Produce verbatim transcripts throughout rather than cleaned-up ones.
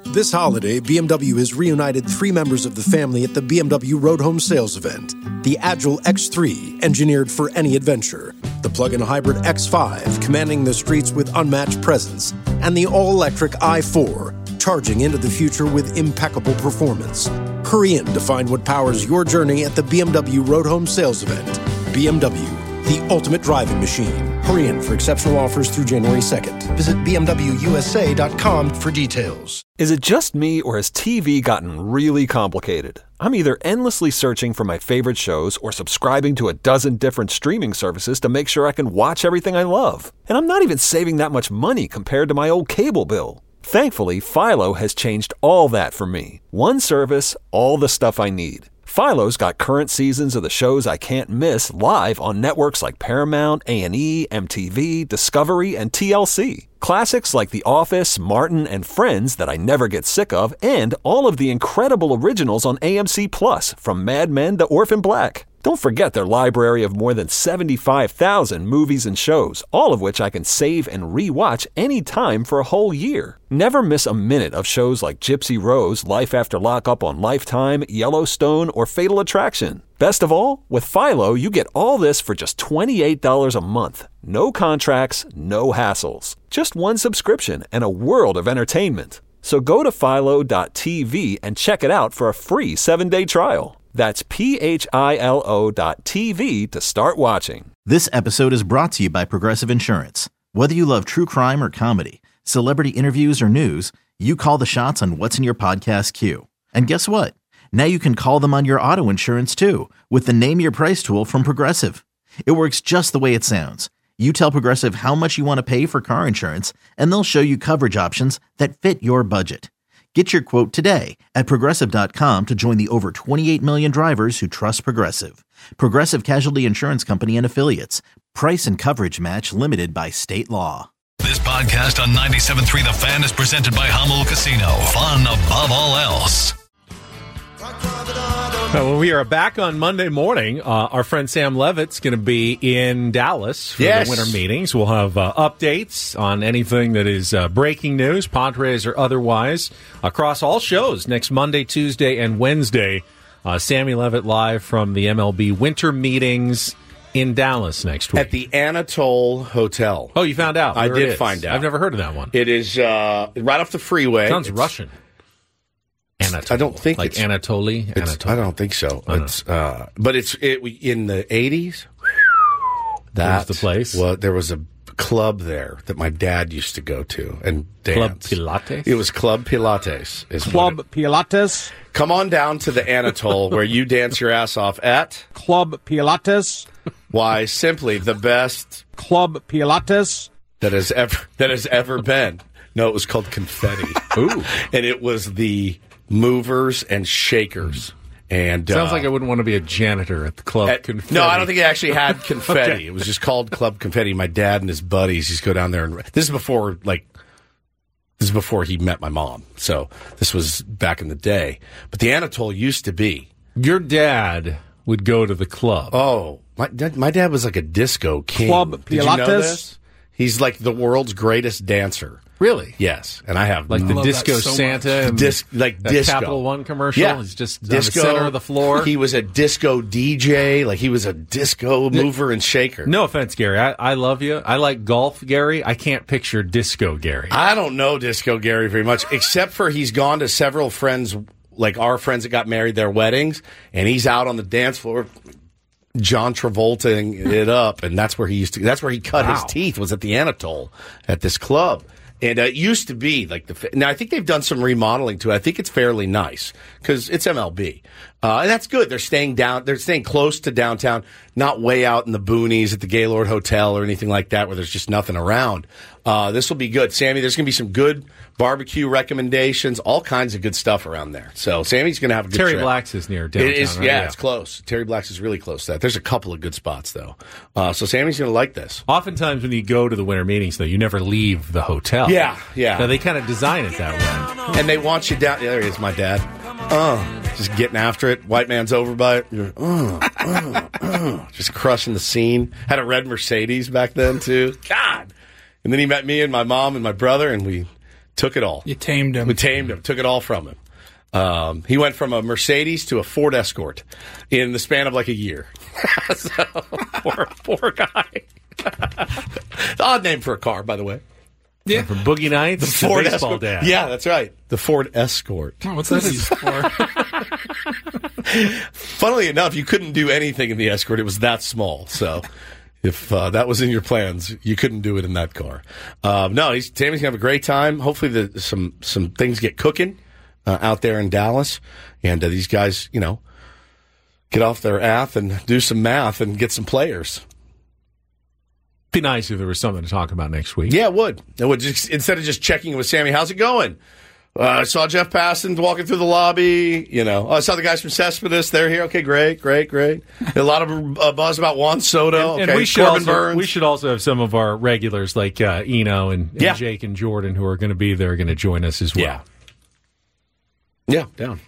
This holiday, B M W has reunited three members of the family at the B M W Road Home Sales event. The Agile X three, engineered for any adventure. The plug-in hybrid X five, commanding the streets with unmatched presence. And the all-electric i four, charging into the future with impeccable performance. Hurry in to find what powers your journey at the B M W Road Home Sales event. B M W, the ultimate driving machine. Hurry in for exceptional offers through January second. Visit B M W U S A dot com for details. Is it just me, or has T V gotten really complicated? I'm either endlessly searching for my favorite shows or subscribing to a dozen different streaming services to make sure I can watch everything I love. And I'm not even saving that much money compared to my old cable bill. Thankfully, Philo has changed all that for me. One service, all the stuff I need. Philo's got current seasons of the shows I can't miss live on networks like Paramount, A and E, M T V, Discovery, and T L C. Classics like The Office, Martin, and Friends that I never get sick of, and all of the incredible originals on A M C Plus, from Mad Men to Orphan Black. Don't forget their library of more than seventy-five thousand movies and shows, all of which I can save and re-watch anytime for a whole year. Never miss a minute of shows like Gypsy Rose, Life After Lockup on Lifetime, Yellowstone, or Fatal Attraction. Best of all, with Philo, you get all this for just twenty-eight dollars a month. No contracts, no hassles. Just one subscription and a world of entertainment. So go to philo dot t v and check it out for a free seven-day trial. That's P H I L O dot T V to start watching. This episode is brought to you by Progressive Insurance. Whether you love true crime or comedy, celebrity interviews or news, you call the shots on what's in your podcast queue. And guess what? Now you can call them on your auto insurance too with the Name Your Price tool from Progressive. It works just the way it sounds. You tell Progressive how much you want to pay for car insurance, and they'll show you coverage options that fit your budget. Get your quote today at Progressive dot com to join the over twenty-eight million drivers who trust Progressive. Progressive Casualty Insurance Company and Affiliates. Price and coverage match limited by state law. This podcast on ninety-seven point three The Fan is presented by Hummel Casino. Fun above all else. Well, we are back on Monday morning. Uh, our friend Sam Levitt's going to be in Dallas for yes. the winter meetings. We'll have uh, updates on anything that is uh, breaking news, Padres or otherwise, across all shows next Monday, Tuesday, and Wednesday. Uh, Sammy Levitt live from the M L B winter meetings in Dallas next week. At the Anatole Hotel. Oh, you found out? I Where did it is. find out. I've never heard of that one. It is uh, right off the freeway. Sounds it's, Russian. Anatole. I don't think like it's Anatoly. Anatole. I don't think so. I it's uh, but it's it, in the eighties. That's the place. Well, there was a club there that my dad used to go to and dance. Club Pilates. It was Club Pilates. Is Club it, Pilates. Come on down to the Anatole where you dance your ass off at Club Pilates. Why, simply the best Club Pilates that has ever that has ever been. No, it was called Confetti. Ooh, and it was the movers and shakers. And sounds uh, like I wouldn't want to be a janitor at the Club at, Confetti. No, I don't think it actually had confetti. Okay. It was just called Club Confetti. My dad and his buddies used to go down there, and this is before like this is before he met my mom. So this was back in the day. But the Anatole used to be. Your dad would go to the club. Oh, my dad, my dad was like a disco king. Club Did you know Pilates? this? He's like the world's greatest dancer. Really? Yes, and I have Like the no- Disco so Santa and Dis- like that disco. Capital One commercial. Yeah. He's just disco, on the center of the floor. He was a disco D J. Like he was a disco mover and shaker. No offense, Gary. I, I love you. I like golf, Gary. I can't picture disco, Gary. I don't know Disco Gary very much, except for he's gone to several friends, like our friends that got married, their weddings, and he's out on the dance floor, John Travoltaing it up, and that's where he used to. That's where he cut Wow. his teeth. Was at the Anatole at this club. And uh, it used to be like the. Now I think they've done some remodeling to it. I think it's fairly nice because it's M L B, uh, and that's good. They're staying down. They're staying close to downtown, not way out in the boonies at the Gaylord Hotel or anything like that, where there's just nothing around. Uh, this will be good, Sammy. There's going to be some good barbecue recommendations, all kinds of good stuff around there. So Sammy's going to have a good Terry trip. Black's is near downtown. It is, right? yeah, it's close. Terry Black's is really close to that. There's a couple of good spots though. Uh, so Sammy's going to like this. Oftentimes when you go to the winter meetings, though, you never leave the hotel. Yeah, yeah. Now, they kind of design it that way. And they want you down. Yeah, there he is, my dad. Uh, just getting after it. White man's over by it. You're, uh, uh, uh, just crushing the scene. Had a red Mercedes back then, too. God. And then he met me and my mom and my brother, and we Took it all. You tamed him. We tamed him. Took it all from him. Um, he went from a Mercedes to a Ford Escort in the span of like a year. So, poor, poor guy. Odd name for a car, by the way. Yeah. From Boogie Nights the to Ford Baseball Escort. Dad. Yeah, that's right. The Ford Escort. Oh, what's that used for? Funnily enough, you couldn't do anything in the Escort. It was that small. So if uh, that was in your plans, you couldn't do it in that car. Um, no, he's, Tammy's going to have a great time. Hopefully the, some, some things get cooking uh, out there in Dallas. And uh, these guys, you know, get off their ass and do some math and get some players. Be nice if there was something to talk about next week. Yeah, it would. It would just, instead of just checking with Sammy, how's it going? Uh, I saw Jeff Passan walking through the lobby. You know, oh, I saw the guys from Cespedes. They're here. Okay, great, great, great. A lot of uh, buzz about Juan Soto. And, okay, and we should Corbin also, Burns. we should also have some of our regulars like uh, Eno and, and yeah. Jake and Jordan who are going to be there, going to join us as well. Yeah, yeah, down.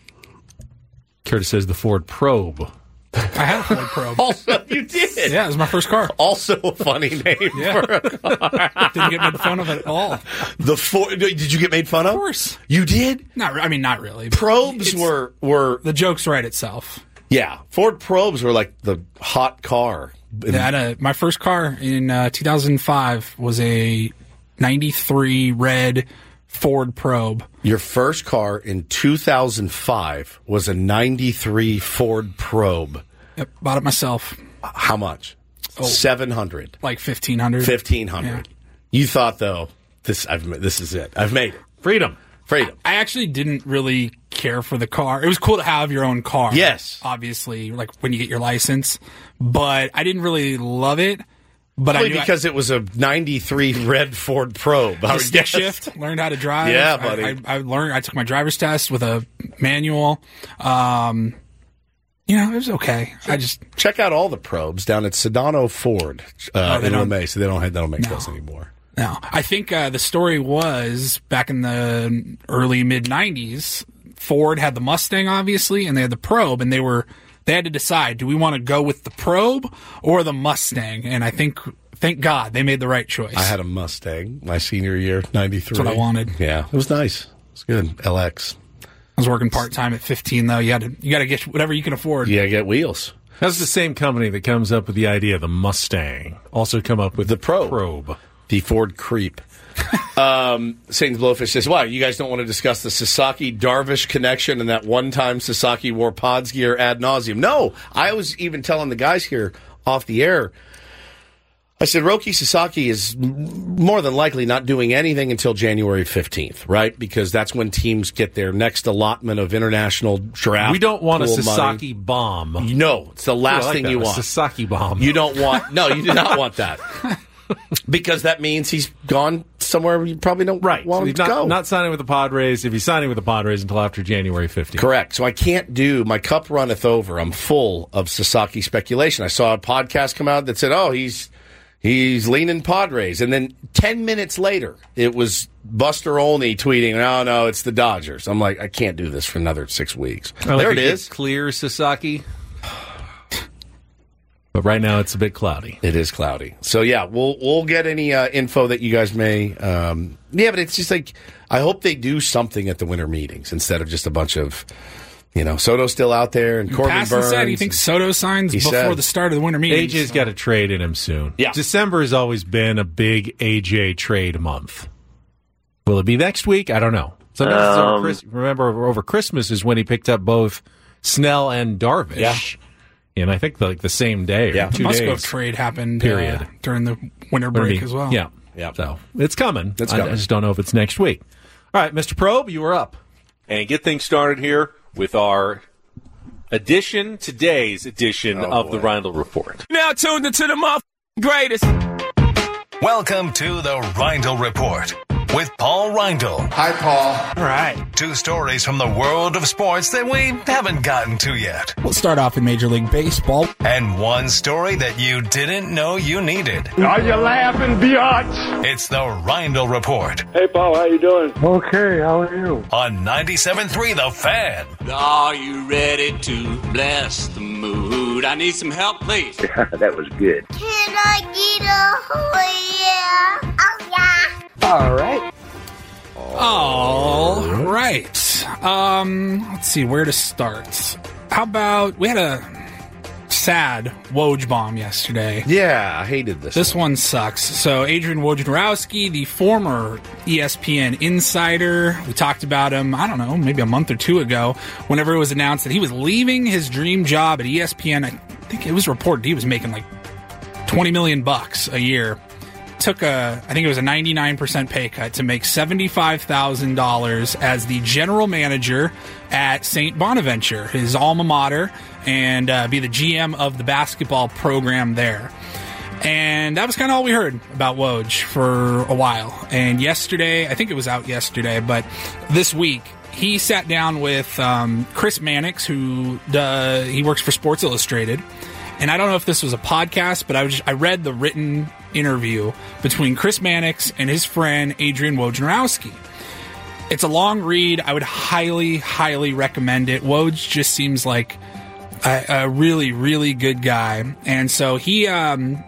Curtis says the Ford Probe. I had a Ford Probe. Also, you did. Yeah, it was my first car. Also a funny name Yeah. for a car. Didn't get made fun of it at all. The Ford. Did you get made fun of? Of course. You did? Not. re- I mean, not really. but Probes it's- were were the joke's right itself. yeah. Ford Probes were like the hot car. In- Yeah, I had a, my first car in uh, two thousand five was a ninety-three red Ford Probe. Your first car in two thousand five was a ninety-three Ford Probe. Yep, bought it myself. How much? Oh. seven hundred. Like fifteen hundred. fifteen hundred. You thought, though, this I've this is it. I've made it. Freedom. Freedom. I actually didn't really care for the car. It was cool to have your own car. Yes. Obviously, like when you get your license. But I didn't really love it. But Probably I knew because I, it was a ninety-three red Ford Probe. I the would stick guess. shift, learned how to drive. Yeah, I- buddy. I, I learned. I took my driver's test with a manual. Um, you know, it was okay. I just Check out all the Probes down at Sedano Ford uh, Oh, they in don't- LeMay. So they don't, they don't make No. those anymore. no. I think uh, the story was back in the early mid nineties. Ford had the Mustang, obviously, and they had the Probe, and they were they had to decide: do we want to go with the Probe or the Mustang? And I think, thank God, they made the right choice. I had a Mustang my senior year, ninety-three. That's what I wanted. Yeah, it was nice. It was good. L X. I was working part time at fifteen, though. You had to you got to get whatever you can afford. Yeah, get wheels. That's the same company that comes up with the idea of the Mustang. Also come up with The Probe. Probe. The Ford Creep. um, Satan's Blowfish says, wow, you guys don't want to discuss the Sasaki-Darvish connection and that one time Sasaki wore Pods gear ad nauseum. No, I was even telling the guys here off the air, I said, Roki Sasaki is m- more than likely not doing anything until January fifteenth, right? Because that's when teams get their next allotment of international draft. We don't want a pool Sasaki money. bomb. No, it's the last Ooh, I like thing that, you a want. Sasaki bomb. You don't want, no, you do not want that. Because that means he's gone somewhere you probably don't Right. want So him he's to not, go. not signing with the Padres. If he's signing with the Padres until after January fifteenth. Correct. So I can't do, my cup runneth over. I'm full of Sasaki speculation. I saw a podcast come out that said, oh, he's he's leaning Padres. And then ten minutes later, it was Buster Olney tweeting, no, no, it's the Dodgers. I'm like, I can't do this for another six weeks. I like there it to get is. Clear Sasaki. But right now it's a bit cloudy. It is cloudy. So, yeah, we'll we'll get any uh, info that you guys may. Um, yeah, but it's just like, I hope they do something at the winter meetings instead of just a bunch of, you know, Soto's still out there and Corbin Passan Burns. said he thinks Soto signs He before said- the start of the winter meetings. A J's got to trade in him soon. Yeah. December has always been a big A J trade month. Will it be next week? I don't know. Sometimes it's over Um, Chris, remember, over Christmas is when he picked up both Snell and Darvish. Yeah. And I think like the same day or Yeah. two Musgrove days. trade happened Period. uh, during the winter What break do you mean? as well. Yeah. Yeah. So it's coming. It's I- coming. I just don't know if it's next week. All right, Mister Probe, you are up. And get things started here with our edition, today's edition Oh, of the boy. Reindl Report. Now tuned into the muff greatest. Welcome to the Reindl Report with Paul Reindl. Hi, Paul. All right. Two stories from the world of sports that we haven't gotten to yet. We'll start off in Major League Baseball. And one story that you didn't know you needed. Are you laughing, biatch? It's the Reindl Report Hey, Paul, how you doing? Okay, how are you? on ninety-seven point three The Fan. Are you ready to bless the mood? I need some help, please. That was good. Can I get a oh yeah? Oh yeah. All right. All right. Um, let's see where to start. How about we had a sad Woj bomb yesterday. Yeah, I hated this. This one, one sucks. So Adrian Wojnarowski, the former E S P N insider, we talked about him, I don't know, maybe a month or two ago, whenever it was announced that he was leaving his dream job at E S P N. I think it was reported he was making like twenty million bucks a year. Took a, I think it was a ninety-nine percent pay cut to make seventy-five thousand dollars as the general manager at Saint Bonaventure, his alma mater, and uh, be the G M of the basketball program there. And that was kind of all we heard about Woj for a while. And yesterday, I think it was out yesterday, but this week, he sat down with um, Chris Mannix, who uh, he works for Sports Illustrated. And I don't know if this was a podcast, but I was just, I read the written interview between Chris Mannix and his friend Adrian Wojnarowski. It's a long read. I would highly, highly recommend it. Woj just seems like a, a really, really good guy. And so he um,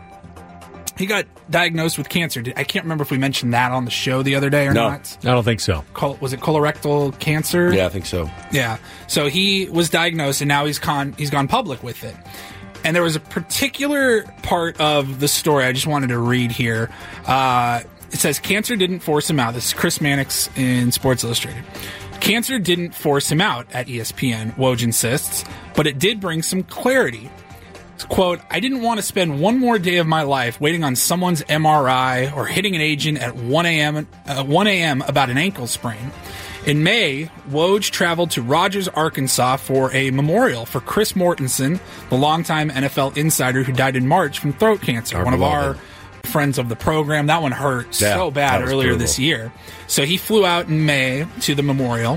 he got diagnosed with cancer. I can't remember if we mentioned that on the show the other day or no, not. I don't think so. Col- was it colorectal cancer? Yeah, I think so. Yeah. So he was diagnosed, and now he's con- he's gone public with it. And there was a particular part of the story I just wanted to read here. Uh, it says, cancer didn't force him out. This is Chris Mannix in Sports Illustrated. Cancer didn't force him out at E S P N, Woj insists, but it did bring some clarity. Quote, I didn't want to spend one more day of my life waiting on someone's M R I or hitting an agent at one a.m. Uh, one a.m. about an ankle sprain. In May, Woj traveled to Rogers, Arkansas for a memorial for Chris Mortensen, the longtime N F L insider who died in March from throat cancer. Our one of beloved. our friends of the program. That one hurt Yeah, so bad that was earlier brutal. this year. So he flew out in May to the memorial.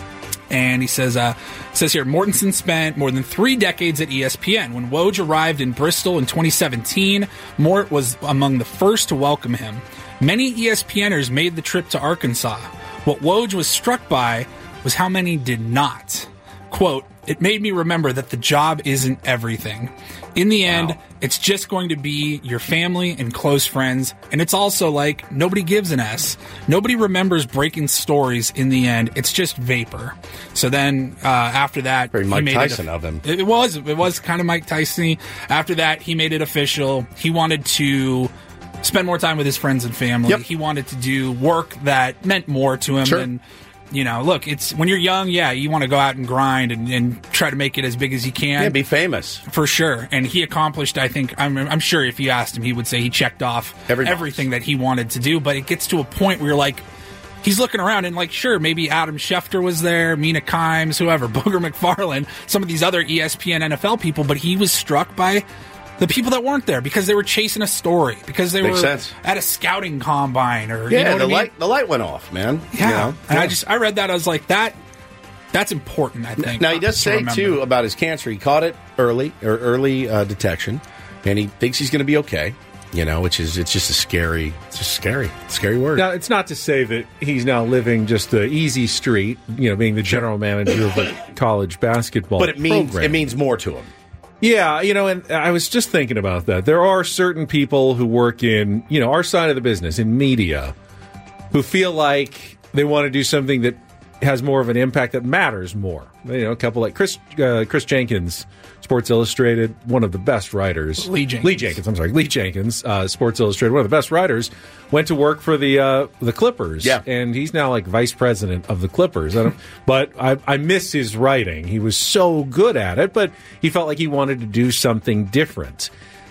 And he says, uh, says here, Mortensen spent more than three decades at E S P N. When Woj arrived in Bristol in twenty seventeen, Mort was among the first to welcome him. Many ESPNers made the trip to Arkansas. What Woj was struck by was how many did not. Quote, it made me remember that the job isn't everything. In the end, Wow. it's just going to be your family and close friends. And it's also like nobody gives an S. Nobody remembers breaking stories in the end. It's just vapor. So then uh, after that, Very he Mike made Tyson it, of him. It was. It was kind of Mike Tyson. After that, he made it official. He wanted to spend more time with his friends and family. Yep. He wanted to do work that meant more to him Sure. than, you know, look, it's when you're young, yeah, you want to go out and grind and, and try to make it as big as you can. Yeah, be famous. For sure. And he accomplished, I think, I'm, I'm sure if you asked him, he would say he checked off Every everything that he wanted to do. But it gets to a point where you're like, he's looking around and like, sure, maybe Adam Schefter was there, Mina Kimes, whoever, Booger McFarland, some of these other E S P N N F L people, but he was struck by the people that weren't there because they were chasing a story, because they Makes were sense. at a scouting combine, or Yeah, you know what the I mean? light the light went off, man. Yeah, You know? and Yeah. I just I read that, I was like, that that's important. I think. Now he does to say remember. too about his cancer. He caught it early or early uh, detection, and he thinks he's going to be okay. You know, which is it's just a scary, it's just scary, scary word. Now, it's not to say that he's now living just the easy street, you know, being the general manager of a college basketball but it means program. it means more to him. Yeah, you know, and I was just thinking about that. There are certain people who work in, you know, our side of the business, in media, who feel like they want to do something that has more of an impact, that matters more. You know, a couple like Chris uh, Chris Jenkins, Sports Illustrated, one of the best writers. Lee Jenkins. Lee Jenkins, I'm sorry. Lee Jenkins, uh, Sports Illustrated, one of the best writers, went to work for the uh, the Clippers. Yeah. And he's now like vice president of the Clippers. I don't, but I, I miss his writing. He was so good at it, but he felt like he wanted to do something different.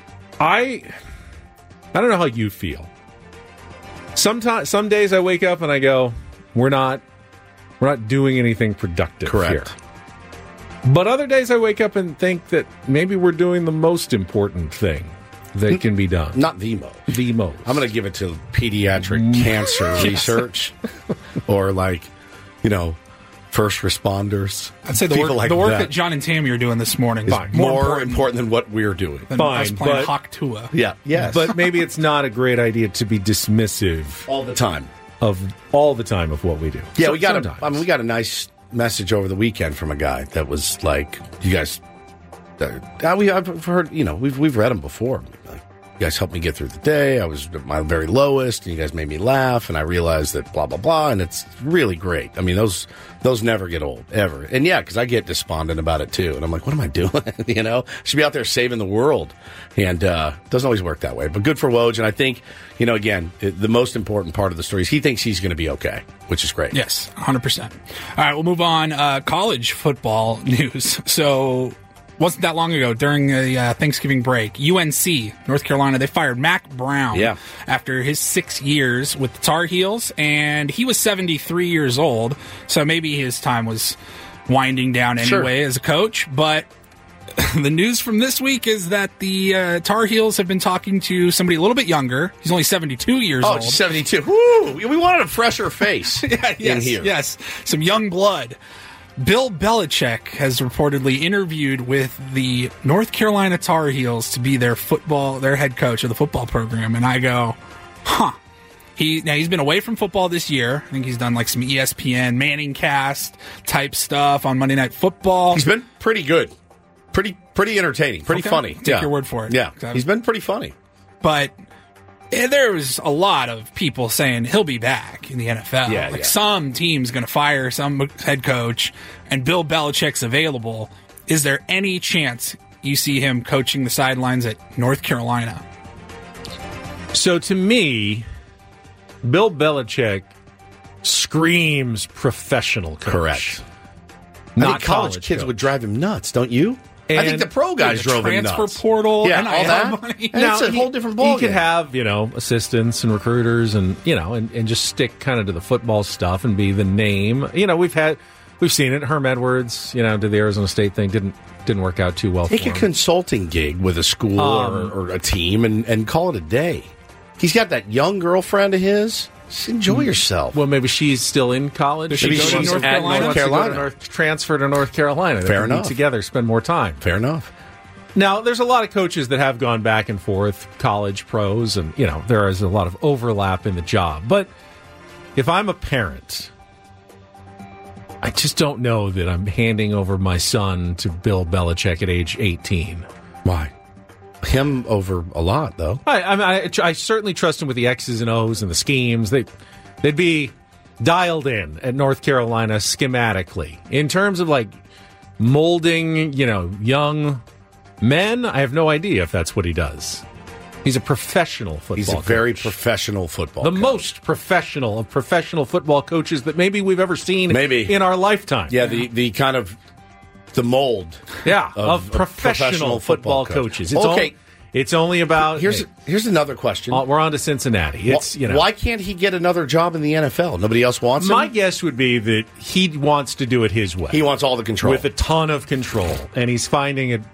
I I don't know how you feel. Sometimes, some days I wake up and I go, we're not we're not doing anything productive Correct. here. But other days I wake up and think that maybe we're doing the most important thing that can be done. Not the most. The most. I'm going to give it to pediatric cancer research, or like, you know, first responders. I'd say the People work, like the work that. that John and Tammy are doing this morning is is more, more important, important than what we're doing. than Fine, us playing but- Hawk Tua. Yeah, yes, But maybe it's not a great idea to be dismissive all the time. of all the time of what we do. Yeah, So- we got a, sometimes. I mean, we got a nice message over the weekend from a guy that was like, "You guys, uh, we I've heard, you know, we've we've read them before. Like, you guys helped me get through the day. I was at my very lowest, and you guys made me laugh, and I realized that blah, blah, blah, and it's really great. I mean, those those never get old, ever. And yeah, because I get despondent about it, too. And I'm like, what am I doing? you know? I should be out there saving the world. And uh it doesn't always work that way. But good for Woj, and I think, you know, again, it, the most important part of the story is he thinks he's going to be okay, which is great. Yes, one hundred percent. All right, we'll move on. Uh, college football news. So... wasn't that long ago, during the uh, Thanksgiving break, U N C, North Carolina, they fired Mack Brown yeah. after his six years with the Tar Heels, and he was seventy-three years old, so maybe his time was winding down anyway sure. as a coach. But the news from this week is that the uh, Tar Heels have been talking to somebody a little bit younger. He's only seventy-two years oh, old. seventy-two. Woo! We wanted a fresher face yeah, in yes, here. Yes, some young blood. Bill Belichick has reportedly interviewed with the North Carolina Tar Heels to be their football, their head coach of the football program, and I go, huh. He now he's been away from football this year. I think he's done like some E S P N Manning Cast type stuff on Monday Night Football. He's been pretty good, pretty pretty entertaining, pretty okay. funny. Take yeah. your word for it. Yeah, he's been pretty funny, but. There was a lot of people saying he'll be back in the N F L. Yeah, like yeah. some team's going to fire some head coach, and Bill Belichick's available. Is there any chance you see him coaching the sidelines at North Carolina? So to me, Bill Belichick screams professional coach. Correct. Not I think college, college kids coach. would drive him nuts, don't you? And I think the pro guys the drove him transfer nuts. portal, yeah, N I L all that. money. And Now, it's a he- whole different He ballgame. could have, you know, assistants and recruiters and, you know, and, and just stick kind of to the football stuff and be the name. You know, we've had, we've seen it. Herm Edwards, you know, did the Arizona State thing. Didn't didn't work out too well Take for a him. consulting gig with a school Um, or, or a team and, and call it a day. He's got that young girlfriend of his. Just enjoy yourself. Well, maybe she's still in college. Does she Maybe go to she's North at Carolina? North Wants to go to Carolina. North- transfer to North Carolina. They Fair can be enough. together, spend more time. Fair enough. Now, there's a lot of coaches that have gone back and forth, college, pros, and, you know, there is a lot of overlap in the job. But if I'm a parent, I just don't know that I'm handing over my son to Bill Belichick at age eighteen. Why? Him over a lot, though. I, I, mean, I, I certainly trust him with the X's and O's and the schemes. They, they'd be dialed in at North Carolina schematically. In terms of, like, molding, you know, young men, I have no idea if that's what he does. He's a professional football He's a coach. very professional football The coach. most professional of professional football coaches that maybe we've ever seen Maybe. in our lifetime. Yeah, the, the kind of the mold. Yeah, of, of, professional, professional football, football coach. coaches. It's Okay. on- it's only about... Here's hey, here's another question. uh, we're on to Cincinnati. It's, Wh- you know... Why can't he get another job in the N F L? Nobody else wants him? My guess would be that he wants to do it his way. He wants all the control. With a ton of control. And he's finding it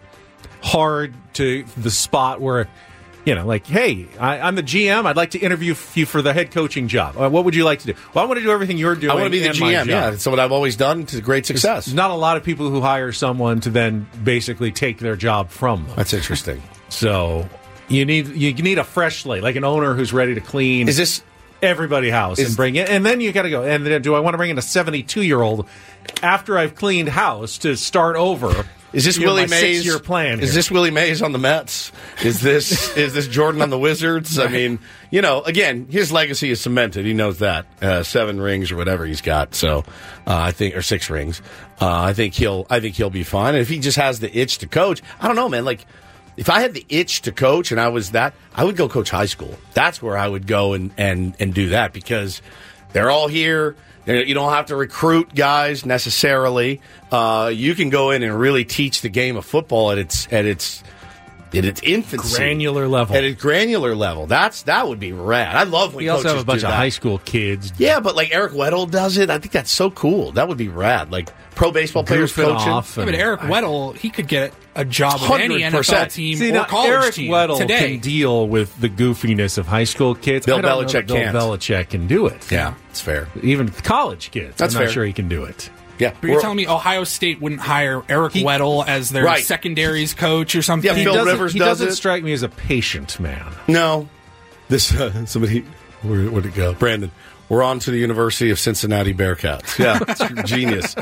hard to the spot where, you know, like, hey, I, I'm the G M. I'd like to interview you for the head coaching job. Uh, what would you like to do? Well, I want to do everything you're doing. I want to be the and G my M. job. Yeah, that's what I've always done to great success. There's not a lot of people who hire someone to then basically take their job from them. That's interesting. So you need you need a fresh slate, like an owner who's ready to clean. Is this everybody house is, and bring it, and then you got to go. And then do I want to bring in a seventy-two year old after I've cleaned house to start over? Is this You know, Willie my Mays? six-year plan? Is here. this Willie Mays on the Mets? Is this is this Jordan on the Wizards? I mean, you know, again, his legacy is cemented. He knows that uh, seven rings or whatever he's got. So uh, I think, or six rings. Uh, I think he'll. I think he'll be fine. And if he just has the itch to coach, I don't know, man. Like, if I had the itch to coach and I was that, I would go coach high school. That's where I would go and and and do that because they're all here. You don't have to recruit guys necessarily. Uh, you can go in and really teach the game of football at its at its at its infancy, granular level. At its granular level, that's that would be rad. I love when We also coaches have a bunch do of that. high school kids. Yeah, but like Eric Weddle does it. I think that's so cool. That would be rad. Like pro baseball players Goofing coaching. off Yeah, but and- Eric Weddle, he could get a job with any N F L one hundred percent. team See, or now, college Eric team Weddle today. can deal with the goofiness of high school kids. Bill I don't know Belichick that Bill can't. Belichick can do it. Yeah, it's fair. Even college kids. That's I'm not fair. sure he can do it. Yeah, But you're telling me Ohio State wouldn't hire Eric He- Weddle as their Right. secondaries coach or something? Yeah, He Phil doesn't, Rivers he does doesn't it. strike me as a patient man. No. This uh, somebody where would it go? Brandon. We're on to the University of Cincinnati Bearcats. Yeah, it's genius.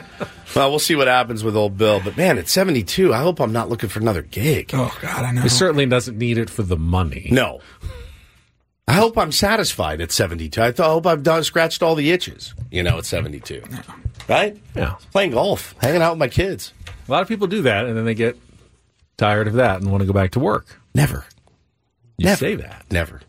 Well, we'll see what happens with old Bill. But, man, at seventy-two, I hope I'm not looking for another gig. Oh, God, I know. He certainly doesn't need it for the money. No. I hope I'm satisfied at seventy-two. I, th- I hope I've done scratched all the itches, you know, at seventy-two. Yeah. Right? Yeah. Playing golf, hanging out with my kids. A lot of people do that, and then they get tired of that and want to go back to work. Never. You Never. say that. Never.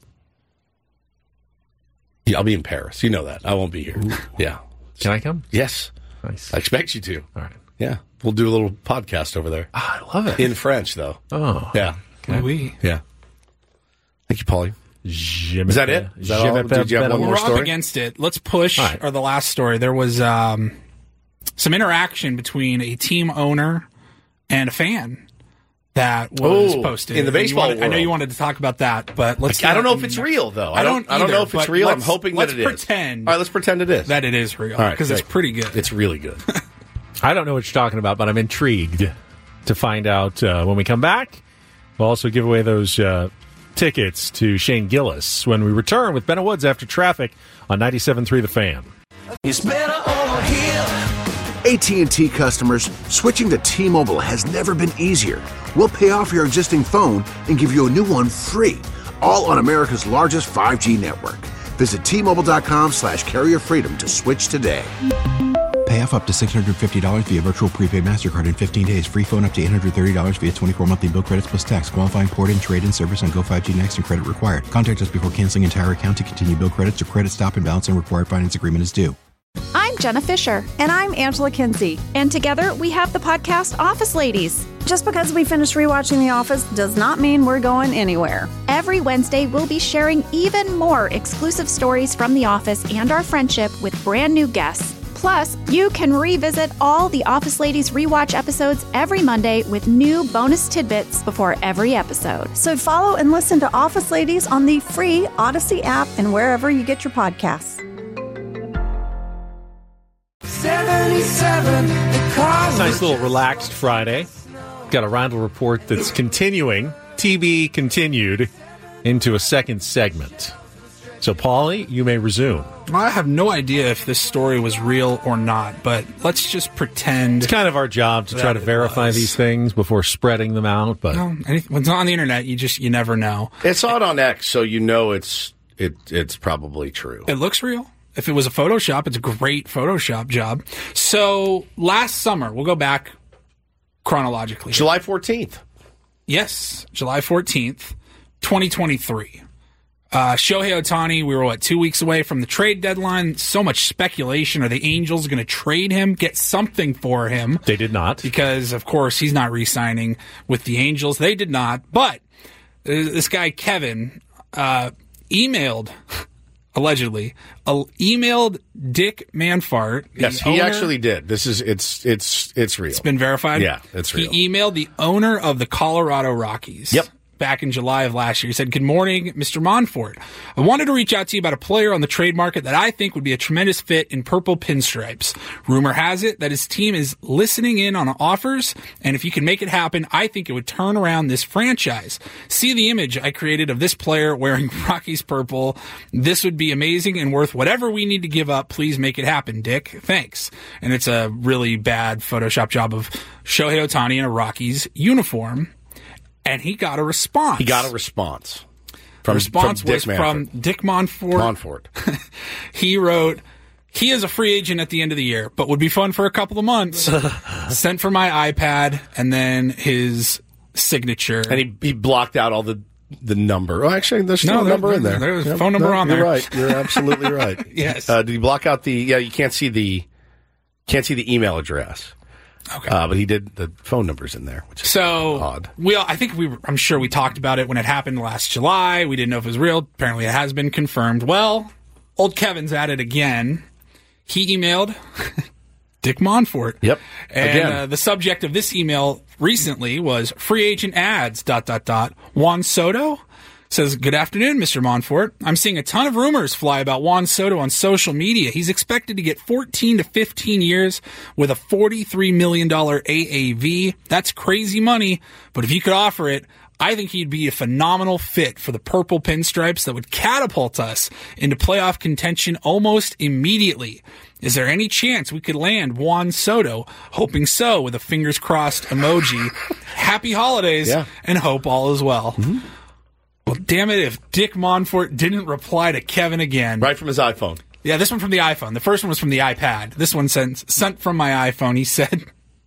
Yeah, I'll be in Paris. You know that. I won't be here. Ooh. Yeah. Can I come? Yes. Nice. I expect you to. All right. Yeah. We'll do a little podcast over there. Oh, I love it. In French, though. Oh. Yeah. Okay. Oui. Yeah. Thank you, Paulie. Is that it? Is that all? Did you have one more We're story? up against it. Let's push. Right. Or the last story. There was um, some interaction between a team owner and a fan that was oh, posted in the baseball wanted, I know you wanted to talk about that, but let's. I don't know not, if it's real though. I don't. I don't either, know if it's real. I'm hoping that it is. Let's pretend. All right, let's pretend it is. That it is real because right, it's pretty good. It's really good. I don't know what you're talking about, but I'm intrigued to find out uh, when we come back. We'll also give away those uh, tickets to Shane Gillis when we return with Ben Woods after traffic on ninety-seven point three The Fan. It's better over here. A T and T customers, switching to T-Mobile has never been easier. We'll pay off your existing phone and give you a new one free, all on America's largest five G network. Visit T-Mobile.com slash carrier freedom to switch today. Pay off up to six hundred fifty dollars via virtual prepaid MasterCard in fifteen days. Free phone up to eight hundred thirty dollars via twenty-four monthly bill credits plus tax. Qualifying port-in, trade-in service on Go five G Next and credit required. Contact us before canceling entire account to continue bill credits or credit stop and balance and required finance agreement is due. I'm Jenna Fisher. And I'm Angela Kinsey. And together we have the podcast Office Ladies. Just because we finished rewatching The Office does not mean we're going anywhere. Every Wednesday, we'll be sharing even more exclusive stories from The Office and our friendship with brand new guests. Plus, you can revisit all the Office Ladies rewatch episodes every Monday with new bonus tidbits before every episode. So follow and listen to Office Ladies on the free Odyssey app and wherever you get your podcasts. seventy-seven Nice little relaxed Friday. Got a roundel report that's continuing, T B continued, into a second segment. So, Paulie, you may resume. I have no idea if this story was real or not, but let's just pretend. It's kind of our job to try to verify these things before spreading them out. But no, anything, when it's on the internet, you just you never know. It's out on X, so you know it's it it's probably true. It looks real. If it was a Photoshop, it's a great Photoshop job. So last summer, we'll go back chronologically. July fourteenth. Yes, July fourteenth, twenty twenty-three. Uh, Shohei Ohtani, we were, what, two weeks away from the trade deadline. So much speculation. Are the Angels going to trade him, get something for him? They did not. Because, of course, he's not re-signing with the Angels. They did not. But uh, this guy, Kevin, uh, emailed, allegedly, uh, emailed Dick Manfart. Yes, he owner, actually did. This is, it's, it's, it's real. It's been verified? Yeah, it's real. He emailed the owner of the Colorado Rockies. Yep. Back in July of last year. He said, "Good morning, Mister Monfort. I wanted to reach out to you about a player on the trade market that I think would be a tremendous fit in purple pinstripes. Rumor has it that his team is listening in on offers, and if you can make it happen, I think it would turn around this franchise. See the image I created of this player wearing Rockies purple. This would be amazing and worth whatever we need to give up. Please make it happen, Dick. Thanks." And it's a really bad Photoshop job of Shohei Ohtani in a Rockies uniform. And he got a response. He got a response. From, the response from was Dick from Dick Monfort. Monfort. He wrote, "He is a free agent at the end of the year, but would be fun for a couple of months." Sent for my iPad, and then his signature. And he, he blocked out all the the number. Oh, actually, there's still no, a there, number in there. There was a yep, phone number no, on you're there. You're right. You're absolutely right. Yes. Uh, did he block out the? Yeah, you can't see the can't see the email address. Okay. Uh, but he did the phone numbers in there, which is so odd. We, all, I think we, were, I'm sure we talked about it when it happened last July. We didn't know if it was real. Apparently, it has been confirmed. Well, old Kevin's at it again. He emailed Dick Monfort. Yep. And Again. Uh, the subject of this email recently was free agent ads. Dot dot dot. Juan Soto says, "Good afternoon, Mister Monfort. I'm seeing a ton of rumors fly about Juan Soto on social media. He's expected to get fourteen to fifteen years with a forty-three million dollars A A V. That's crazy money, but if you could offer it, I think he'd be a phenomenal fit for the purple pinstripes that would catapult us into playoff contention almost immediately. Is there any chance we could land Juan Soto? Hoping so, with a fingers crossed emoji. Happy holidays, Yeah. and hope all is well. Mm-hmm. Well, damn it if Dick Monfort didn't reply to Kevin again. Right from his iPhone. Yeah, this one from the iPhone. The first one was from the iPad. This one sent, sent from my iPhone. He said...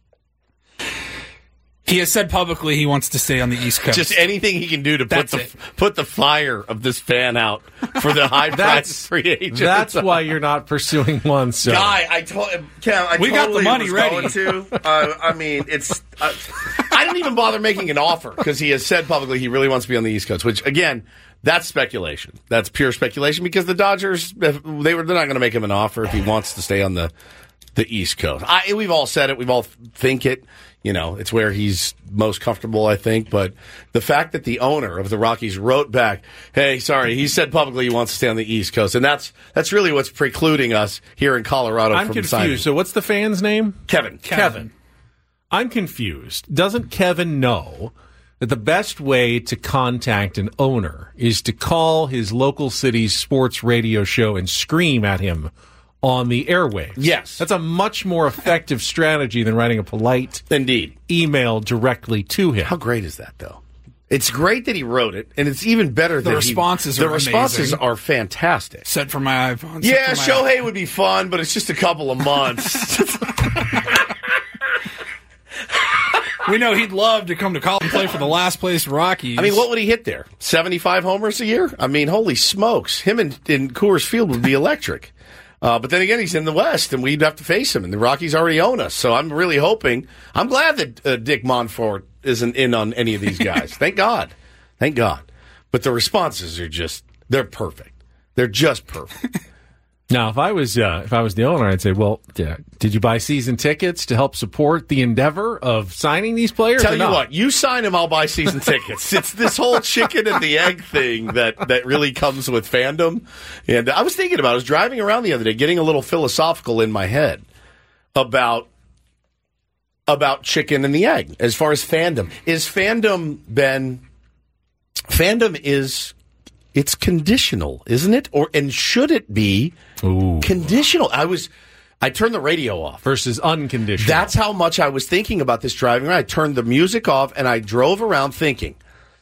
He has said publicly he wants to stay on the East Coast. Just anything he can do to put That's the it. put the fire of this fan out for the high price That's free agent. That's why you're not pursuing one. So Guy, I told Cam, I We got totally the money was ready. going to. Uh, I mean, it's. Uh, I didn't even bother making an offer because he has said publicly he really wants to be on the East Coast. Which again, that's speculation. That's pure speculation because the Dodgers if they were they're not going to make him an offer if he wants to stay on the the East Coast. I, we've all said it. We've all think it. You know, it's where he's most comfortable, I think. But the fact that the owner of the Rockies wrote back, hey, sorry, he said publicly he wants to stay on the East Coast. And that's that's really what's precluding us here in Colorado I'm from confused. signing. So what's the fan's name? Kevin. Kevin. I'm confused. Doesn't Kevin know that the best way to contact an owner is to call his local city's sports radio show and scream at him on the airwaves? Yes. That's a much more effective strategy than writing a polite Indeed. email directly to him. How great is that, though? It's great that he wrote it, and it's even better The that responses he, are the responses amazing. are fantastic. Said from my iPhone. Yeah, Said from my Shohei would be fun, but it's just a couple of months. We know he'd love to come to college and play for the last place Rockies. I mean, what would he hit there? seventy-five homers a year? I mean, holy smokes. Him in, in Coors Field would be electric. Uh, but then again, he's in the West, and we'd have to face him, and the Rockies already own us. So I'm really hoping. I'm glad that uh, Dick Monfort isn't in on any of these guys. Thank God. Thank God. But the responses are just, they're perfect. They're just perfect. Now, if I was uh, if I was the owner, I'd say, well, yeah, did you buy season tickets to help support the endeavor of signing these players? Tell or you not? what, you sign him, I'll buy season tickets. It's this whole chicken and the egg thing that, that really comes with fandom. And I was thinking about it. I was driving around the other day, getting a little philosophical in my head about about chicken and the egg as far as fandom. Is fandom, Ben, fandom is... It's conditional, isn't it? Or and should it be Ooh. conditional? I was, I turned the radio off versus unconditional. That's how much I was thinking about this driving around. I turned the music off and I drove around thinking,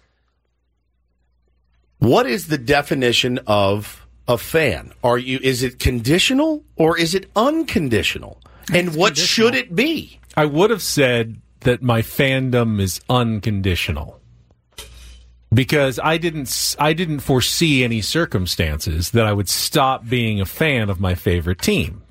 what is the definition of a fan? Are you? Is it conditional or is it unconditional? And what should it be? I would have said that my fandom is unconditional. Because I didn't, I didn't foresee any circumstances that I would stop being a fan of my favorite team.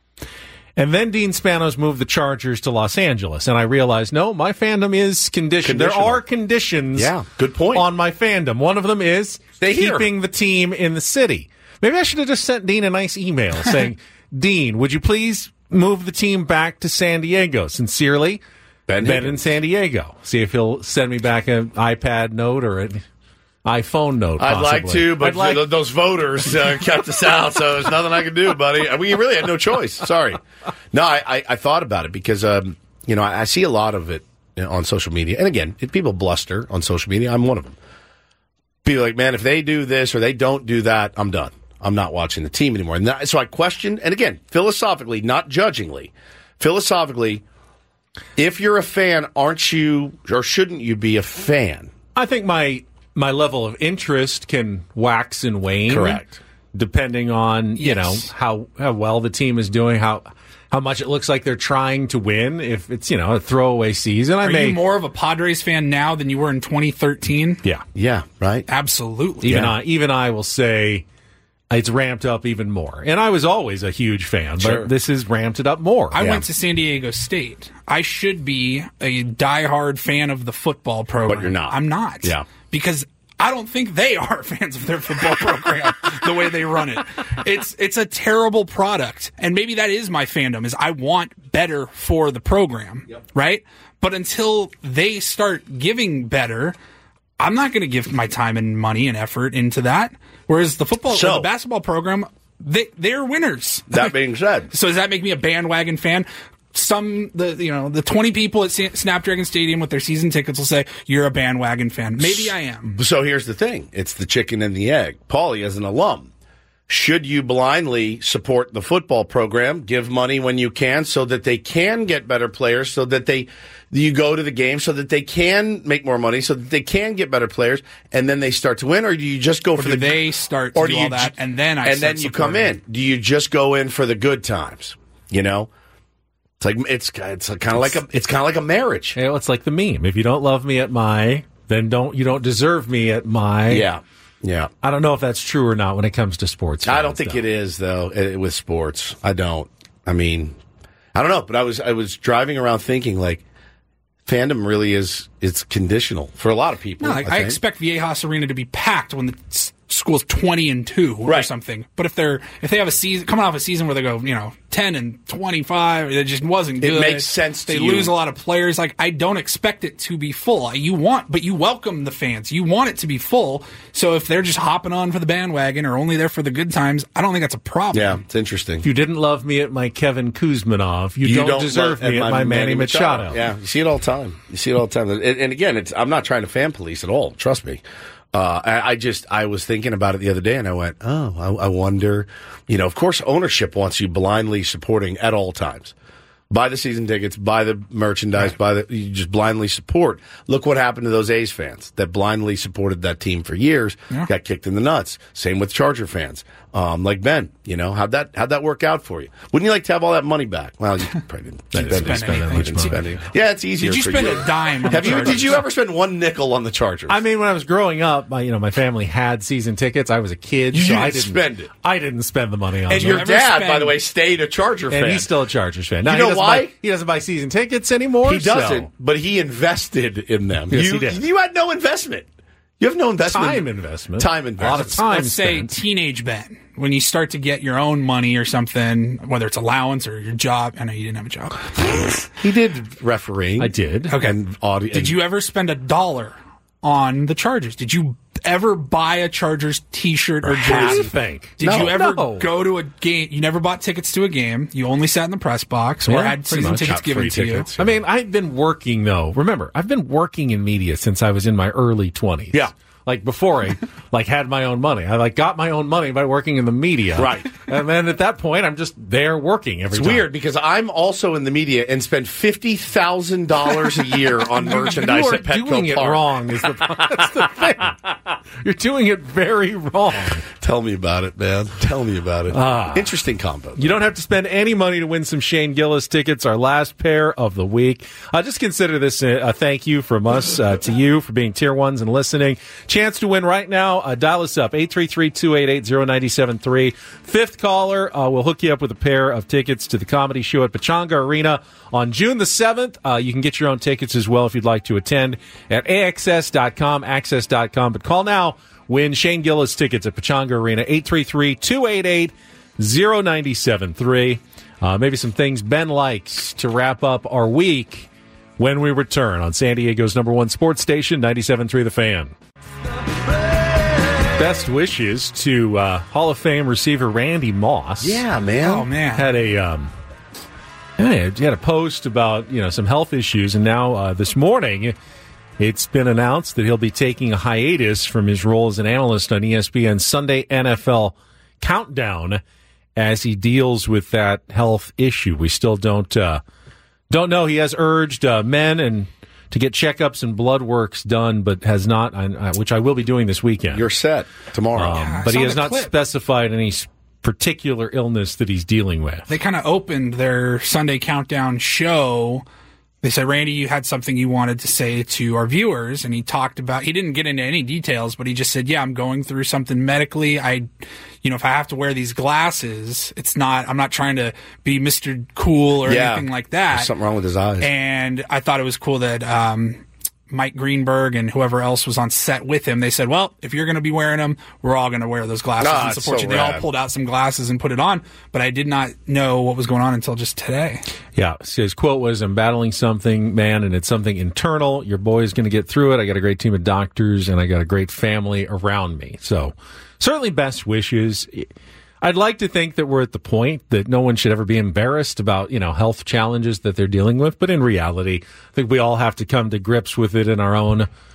And then Dean Spanos moved the Chargers to Los Angeles, and I realized, no, my fandom is conditioned. There Conditional. are conditions Yeah, good point. on my fandom. One of them is Stay here. keeping the team in the city. Maybe I should have just sent Dean a nice email saying, Dean, would you please move the team back to San Diego? Sincerely, Ben, Ben in San Diego. See if he'll send me back an iPad note or an iPhone note. I'd possibly. like to, but I'd like- th- those voters uh, kept us out, so there's nothing I can do, buddy. We really had no choice. Sorry. No, I, I, I thought about it because, um, you know, I, I see a lot of it you know, on social media. And again, if people bluster on social media, I'm one of them. People are like, man, if they do this or they don't do that, I'm done. I'm not watching the team anymore. And that, so I questioned, and again, philosophically, not judgingly, philosophically, if you're a fan, aren't you, or shouldn't you be a fan? I think my my level of interest can wax and wane. Correct. Depending on, you Yes. know, how, how well the team is doing, how how much it looks like they're trying to win. If it's, you know, a throwaway season, I Are may you more of a Padres fan now than you were in twenty thirteen? Yeah. Yeah, right? Absolutely. Even Yeah. I even I will say it's ramped up even more. And I was always a huge fan, but Sure. this has ramped it up more. I Yeah. went to San Diego State. I should be a diehard fan of the football program. But you're not. I'm not. Yeah. Because I don't think they are fans of their football program the way they run it. It's it's a terrible product. And maybe that is my fandom, is I want better for the program. Right? But until they start giving better, I'm not going to give my time and money and effort into that. Whereas the football, So- or the basketball program, they they're winners. That being said, So does that make me a bandwagon fan? Some the you know the twenty people at Sa- Snapdragon Stadium with their season tickets will say you're a bandwagon fan. Maybe I am. so here's the thing. It's the chicken and the egg. Paulie, as an alum, should you blindly support the football program, give money when you can so that they can get better players, so that they you go to the game so that they can make more money, so that they can get better players, and then they start to win? Or do you just go or for do the they start to or do, do all you, that, and then I and start then you come supporting. in? Do you just go in for the good times? You know, it's like it's it's kind of like a it's kind of like a marriage. You know, it's like the meme: if you don't love me at my, then don't you don't deserve me at my. Yeah. Yeah. I don't know if that's true or not when it comes to sports. I don't fans, think though. it is, though, eh, with sports. I don't. I mean, I don't know, but I was I was driving around thinking, like, fandom really is it's conditional for a lot of people. No, I, like, I, think. expect Viejas Arena to be packed when the s- school's twenty and two or Right. something. But if they're if they have a season coming off a season where they go, you know, ten and twenty five, it just wasn't It good. makes sense to They you. lose a lot of players. Like I don't expect it to be full. You want, but you welcome the fans. You want it to be full. So if they're just hopping on for the bandwagon or only there for the good times, I don't think that's a problem. Yeah, it's interesting. If you didn't love me at my Kevin Kuzmanov, you, don't, deserve love- me at my Manny Machado. Yeah, you see it all the time. You see it all the time. And, and again, it's, I'm not trying to fan police at all. Trust me. Uh, I, I just I was thinking about it the other day, and I went, oh, I, I wonder. You know, of course, ownership wants you blindly supporting at all times. Buy the season tickets, buy the merchandise, buy the you just blindly support. Look what happened to those A's fans that blindly supported that team for years, Yeah. got kicked in the nuts. Same with Charger fans, um, like Ben. You know, how'd that how'd that work out for you? Wouldn't you like to have all that money back? Well, you probably didn't spend, Didn't it. spend anything. You didn't spend it. Yeah, it's easier. Did you for spend you. a dime on Have the you? Chargers? Did you ever spend one nickel on the Chargers? I mean, when I was growing up, my, you know, my family had season tickets. I was a kid, You so didn't I didn't spend it. I didn't spend the money on and them. your ever dad, spend- by the way, stayed a Charger and fan. he's still a Chargers fan. Now, You he know doesn't why? Buy, he doesn't buy season tickets anymore. He doesn't, so- but he invested in them. Yes, you, he did. You had no investment. You have no investment. Time investment. Time A investment. lot of time Let's say spent. teenage Ben, when you start to get your own money or something, whether it's allowance or your job. I know you didn't have a job. He did refereeing. I did. Okay. And audio. Did you ever spend a dollar on the Chargers? Did you ever buy a Chargers T-shirt or What do you jersey? think? Did No, you ever no. go to a game? You never bought tickets to a game. You only sat in the press box or Yeah, had pretty season much. tickets Got given free to tickets. you. I mean, I've been working though. Remember, I've been working in media since I was in my early twenties. Yeah. Like before I like had my own money. I like got my own money by working in the media. Right. And then at that point I'm just there working every It's time. weird because I'm also in the media and spend fifty thousand dollars a year on merchandise You are at Petco doing it Park. wrong is the, that's the thing. You're doing it very wrong. Tell me about it, man. Tell me about it. Ah. Interesting combo. You don't have to spend any money to win some Shane Gillis tickets, our last pair of the week. Uh, just consider this a, a thank you from us uh, to you for being tier ones and listening. Chance to win right now. Uh, dial us up, eight three three, two eight eight, zero nine seven three. Fifth caller, uh, we'll hook you up with a pair of tickets to the comedy show at Pechanga Arena on June the seventh. Uh, you can get your own tickets as well if you'd like to attend at A X S dot com, access dot com. But call now. Win Shane Gillis tickets at Pechanga Arena, eight three three, two eight eight, zero nine seven three. Uh, maybe some things Ben likes to wrap up our week when we return on San Diego's number one sports station, ninety-seven point three The Fan. Best wishes to uh, Hall of Fame receiver Randy Moss. Yeah, man. Oh man, Had a um, yeah, he had a post about you know some health issues, and now uh, this morning it's been announced that he'll be taking a hiatus from his role as an analyst on E S P N's Sunday N F L Countdown as he deals with that health issue. We still don't uh, don't know. He has urged uh, men and to get checkups and blood works done, but has not, uh, which I will be doing this weekend. You're set tomorrow. Um, Yeah, I but he saw has the not clip. specified any s- particular illness that he's dealing with. they kind of opened their Sunday Countdown show. They said, Randy, you had something you wanted to say to our viewers. And he talked about, he didn't get into any details, but he just said, yeah, I'm going through something medically. I, you know, if I have to wear these glasses, it's not, I'm not trying to be Mister Cool or Yeah. anything like that. There's something wrong with his eyes. And I thought it was cool that um, Mike Greenberg and whoever else was on set with him, they said, well, if you're going to be wearing them, we're all going to wear those glasses Ah, and it's support so you. They all rad. pulled out some glasses and put it on, but I did not know what was going on until just today. Yeah, so his quote was, I'm battling something, man, and it's something internal. Your boy's going to get through it. I got a great team of doctors, and I got a great family around me. So certainly best wishes. I'd like to think that we're at the point that no one should ever be embarrassed about, you know, health challenges that they're dealing with. But in reality, I think we all have to come to grips with it in our own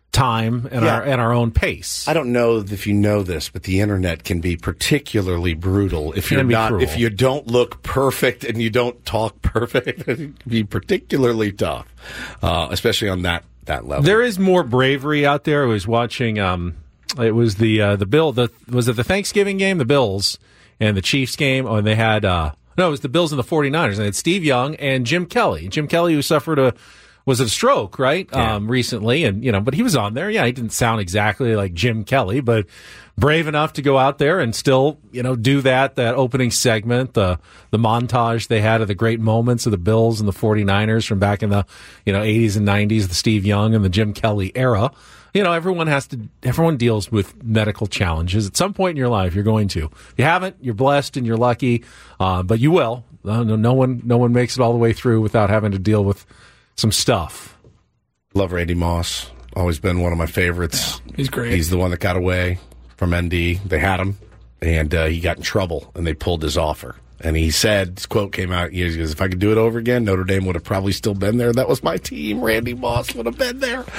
time and Yeah. our and our own pace. I don't know if you know this, but the internet can be particularly brutal if you're Can be not cruel. if you don't look perfect and you don't talk perfect. It can be particularly tough, uh, especially on that that level. There is more bravery out there. I was watching. Um, it was the uh, the Bill. The was it the Thanksgiving game? The Bills and the Chiefs game. Oh, and they had uh, no. It was the Bills and the forty-niners. And they had Steve Young and Jim Kelly. Jim Kelly, who suffered a was it a stroke, right? Yeah. Um, recently, and you know, but he was on there. Yeah, he didn't sound exactly like Jim Kelly, but brave enough to go out there and still, you know, do that that opening segment, the the montage they had of the great moments of the Bills and the forty-niners from back in the, you know, eighties and nineties, the Steve Young and the Jim Kelly era. You know, everyone has to, everyone deals with medical challenges. At some point in your life, you're going to. If you haven't, you're blessed and you're lucky, uh, but you will. Uh, no, no one, no one makes it all the way through without having to deal with some stuff. Love Randy Moss. Always been one of my favorites. He's great. He's the one that got away from N D. They had him, and uh, he got in trouble, and they pulled his offer. And he said, his quote came out, he goes, if I could do it over again, Notre Dame would have probably still been there. That was my team. Randy Moss would have been there.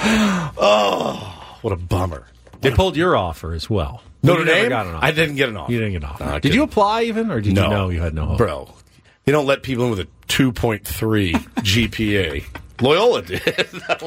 Oh, what a bummer. They pulled your offer as well. Notre You never Dame? got an offer. I didn't get an offer. You didn't get an offer. No, I did you couldn't. apply even, or did No. you know you had no hope? Bro, they don't let people in with a two point three G P A. Loyola did.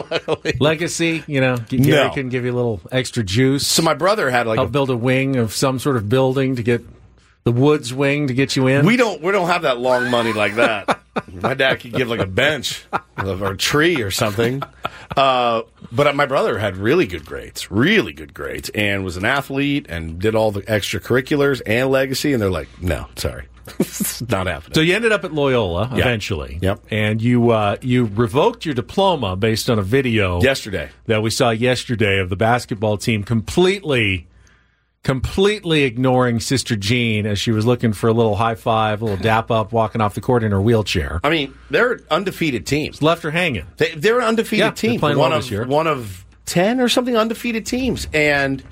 Legacy, you know, Gary No. can give you a little extra juice. So my brother had like help a, build a wing of some sort of building to get the Woods wing to get you in. we don't we don't have that long money like that. My dad could give like a bench or a tree or something. Uh, but my brother had really good grades, really good grades, and was an athlete and did all the extracurriculars and legacy. And they're like, no, sorry, it's not happening. So you ended up at Loyola Yeah. eventually. Yep. And you uh, you revoked your diploma based on a video Yesterday. that we saw yesterday of the basketball team completely completely ignoring Sister Jean as she was looking for a little high five, a little dap up, walking off the court in her wheelchair. I mean, they're undefeated teams. Left her hanging. They, they're an undefeated Yeah, they're team. playing one well of this year. one of ten or something undefeated teams, and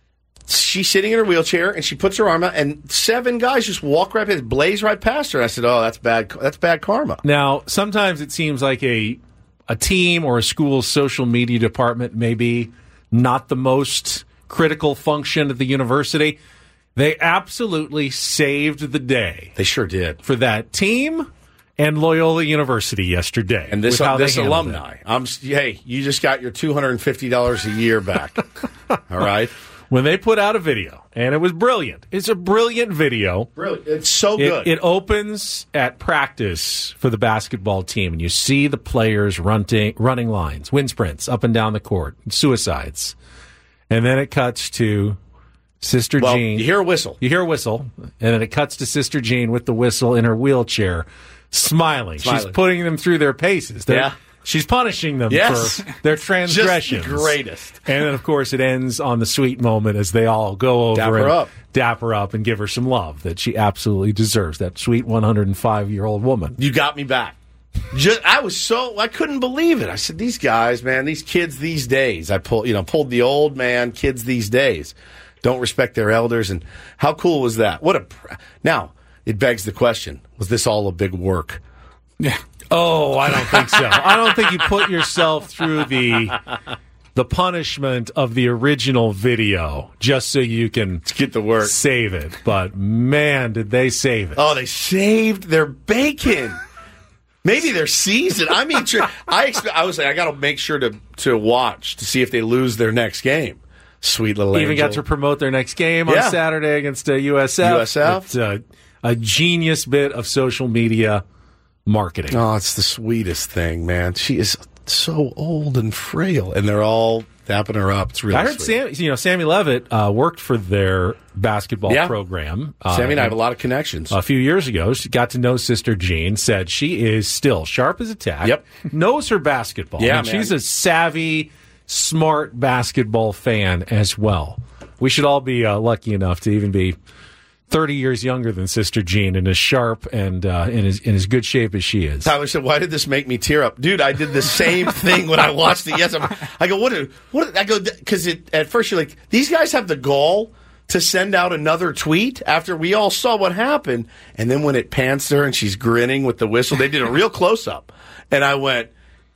she's sitting in her wheelchair, and she puts her arm out, and seven guys just walk right past, blaze right past her. I said, "Oh, that's bad. That's bad karma." Now, sometimes it seems like a a team or a school's social media department may be not the most critical function at the university. They absolutely saved the day. They sure did for that team and Loyola University yesterday. And this with how they this handled alumni, it. I'm hey, you just got your two hundred and fifty dollars a year back. All right. When they put out a video, and it was brilliant. It's a brilliant video. Brilliant. It's so It, good. it opens at practice for the basketball team, and you see the players running, running lines, wind sprints up and down the court, suicides. And then it cuts to Sister well, Jean. you hear a whistle. You hear a whistle, and then it cuts to Sister Jean with the whistle in her wheelchair, smiling. Smiling. She's putting them through their paces. They're, Yeah. She's punishing them Yes. for their transgressions. Just the greatest. And then, of course, it ends on the sweet moment as they all go over Dap her and up. dap her up and give her some love that she absolutely deserves, that sweet one hundred five-year-old woman. You got me back. Just, I was so I couldn't believe it. I said, "These guys, man, these kids these days." I pulled, you know, pulled the old man kids these days don't respect their elders, and how cool was that? What a pr- now it begs the question: was this all a big work? Yeah. Oh, I don't think so. I don't think you put yourself through the the punishment of the original video just so you can get the work, save it. But man, did they save it! Oh, they saved their bacon. Maybe their season. I mean, tr- I expect, I was like, I got to make sure to to watch to see if they lose their next game. Sweet little Even angel. got to promote their next game Yeah. on Saturday against uh, U S F. U S F. It's a, a genius bit of social media marketing. Oh, it's the sweetest thing, man. She is so old and frail, and they're all dapping her up. It's really I heard sweet. Sam, you know, Sammy Levitt uh, worked for their basketball Yeah. program. Uh, Sammy and I have a lot of connections. A few years ago, she got to know Sister Jean, said she is still sharp as a tack. Yep. Knows her basketball. Yeah, I mean, man. she's a savvy, smart basketball fan as well. We should all be uh, lucky enough to even be thirty years younger than Sister Jean and as sharp and uh, in, as, in as good shape as she is. Tyler said, "Why did this make me tear up, dude? I did the same thing when I watched it. Yes, I'm, I go, what? do- What? I go because at first you're like, these guys have the gall to send out another tweet after we all saw what happened, and then when it pans to her and she's grinning with the whistle, they did a real close up, and I went,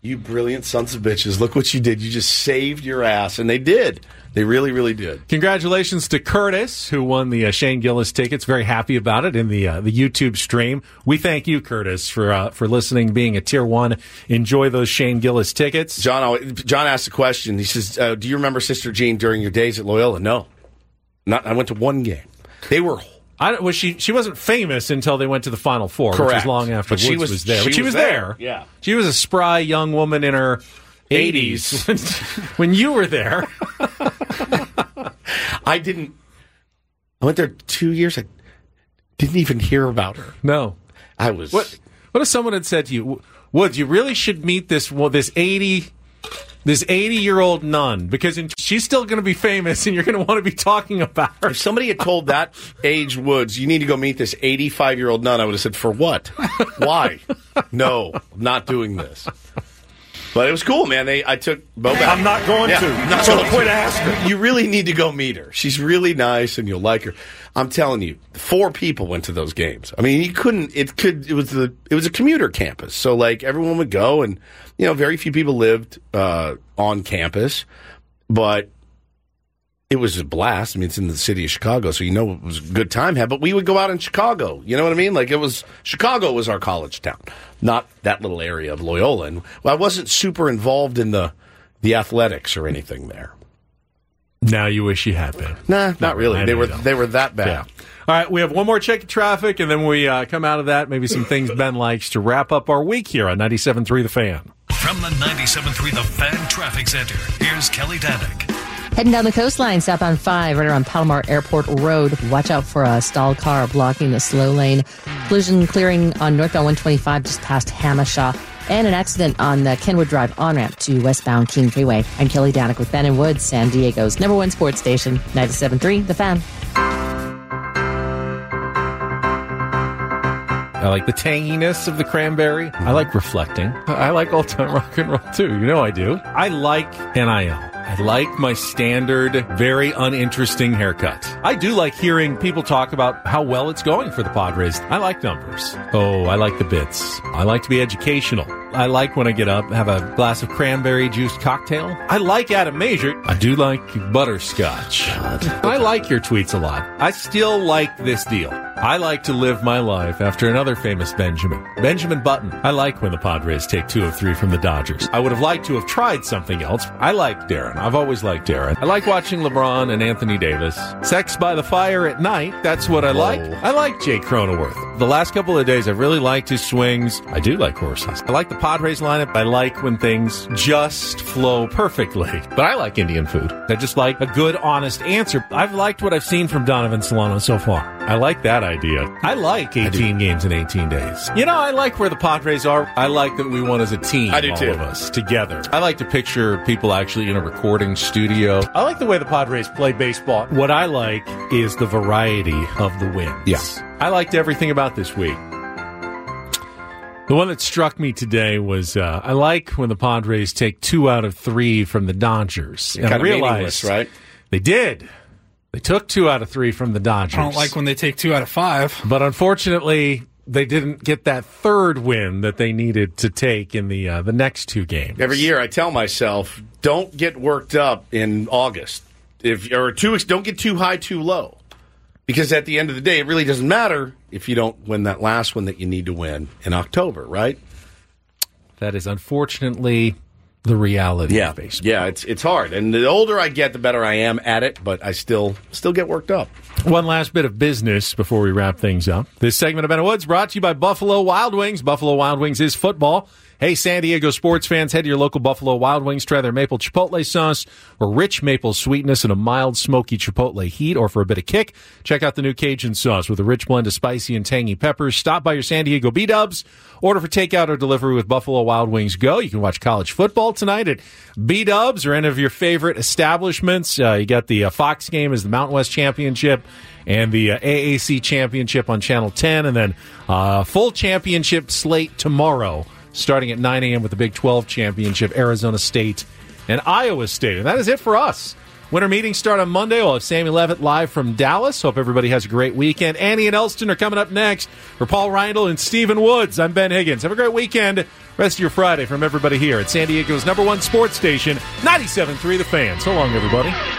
You brilliant sons of bitches. Look what you did. You just saved your ass. And they did. They really, really did. Congratulations to Curtis, who won the uh, Shane Gillis tickets. Very happy about it in the uh, the YouTube stream. We thank you, Curtis, for uh, for listening, being a Tier one. Enjoy those Shane Gillis tickets. John John asked a question. He says, uh, do you remember Sister Jean during your days at Loyola? No. Not. I went to one game. They were... I, was she she wasn't famous until they went to the Final Four, Correct. which was long after But Woods she was- was there. she But she was was there. there. Yeah. She was a spry young woman in her eighties when, when you were there. I didn't... I went there two years. I didn't even hear about her. No. I was... What What if someone had said to you, Woods, you really should meet this well, this eighty this eighty-year-old nun, because in, she's still going to be famous, and you're going to want to be talking about her. If somebody had told that age Woods, you need to go meet this eighty-five-year-old nun, I would have said, for what? Why? No, I'm not doing this. But it was cool, man. They, I took Bo back. I'm not going Yeah, to. Not So going quit to. asking. You really need to go meet her. She's really nice, and you'll like her. I'm telling you, four people went to those games. I mean, you couldn't. It could. It was the. It was a commuter campus, so like everyone would go, and you know, very few people lived uh, on campus, but it was a blast. I mean, it's in the city of Chicago, so you know it was a good time had. But we would go out in Chicago. You know what I mean? Like it was Chicago was our college town, not that little area of Loyola. And well, I wasn't super involved in the the athletics or anything there. Now you wish you had been. Nah, not really. I They know were you don't. they were that bad. Yeah. All right, we have one more check of traffic, and then when we uh, come out of that, maybe some things Ben likes to wrap up our week here on ninety-seven point three The Fan. From the ninety-seven point three The Fan Traffic Center, here's Kelly Danick. Heading down the coastline, southbound five, right around Palomar Airport Road. Watch out for a stalled car blocking the slow lane. Collision clearing on northbound one twenty-five just past Hamishaw. And an accident on the Kenwood Drive on-ramp to westbound King Freeway. I'm Kelly Danick with Ben and Woods, San Diego's number one sports station, ninety-seven point three The Fan. I like the tanginess of the cranberry. I like reflecting. I like old-time rock and roll, too. You know I do. I like N I L. I like my standard, very uninteresting haircut. I do like hearing people talk about how well it's going for the Padres. I like numbers. Oh, I like the bits. I like to be educational. I like when I get up, have a glass of cranberry-juiced cocktail. I like Adam Major. I do like butterscotch. God. I like your tweets a lot. I still like this deal. I like to live my life after another famous Benjamin, Benjamin Button. I like when the Padres take two of three from the Dodgers. I would have liked to have tried something else. I like Darren. I've always liked Darren. I like watching LeBron and Anthony Davis. Sex by the fire at night. That's what I like. I like Jay Cronenworth. The last couple of days, I've really liked his swings. I do like horses. I like the Padres lineup. I like when things just flow perfectly. But I like Indian food. I just like a good, honest answer. I've liked what I've seen from Donovan Solano so far. I like that idea. I like eighteen games in eighteen days. You know, I like where the Padres are. I like that we won as a team. I do all too. of us together. I like to picture people actually in a recording studio. I like the way the Padres play baseball. What I like is the variety of the wins. Yes. I liked everything about this week. The one that struck me today was uh, I like when the Padres take two out of three from the Dodgers. And Kind I of realized meaningless, right? They did. They took two out of three from the Dodgers. I don't like when they take two out of five. But unfortunately, they didn't get that third win that they needed to take in the uh, the next two games. Every year, I tell myself, don't get worked up in August. If or too, don't get too high, too low, because at the end of the day, it really doesn't matter if you don't win that last one that you need to win in October, right? That is unfortunately the reality Yeah, of baseball. yeah, it's it's hard, and the older I get, the better I am at it. But I still still get worked up. One last bit of business before we wrap things up. This segment of Ben and Woods brought to you by Buffalo Wild Wings. Buffalo Wild Wings is football. Hey, San Diego sports fans, head to your local Buffalo Wild Wings. Try their maple chipotle sauce or rich maple sweetness and a mild, smoky chipotle heat, or for a bit of kick, check out the new Cajun sauce with a rich blend of spicy and tangy peppers. Stop by your San Diego B-Dubs. Order for takeout or delivery with Buffalo Wild Wings Go. You can watch college football tonight at B-Dubs or any of your favorite establishments. Uh, you got the uh, Fox game as the Mountain West Championship and the uh, A A C Championship on Channel ten, and then uh, full championship slate tomorrow, starting at nine a.m. with the Big twelve Championship, Arizona State and Iowa State. And that is it for us. Winter meetings start on Monday. We'll have Sammy Levitt live from Dallas. Hope everybody has a great weekend. Annie and Elston are coming up next for Paul Reindl and Stephen Woods. I'm Ben Higgins. Have a great weekend. rest of your Friday from everybody here at San Diego's number one sports station, ninety-seven point three The Fan. So long, everybody.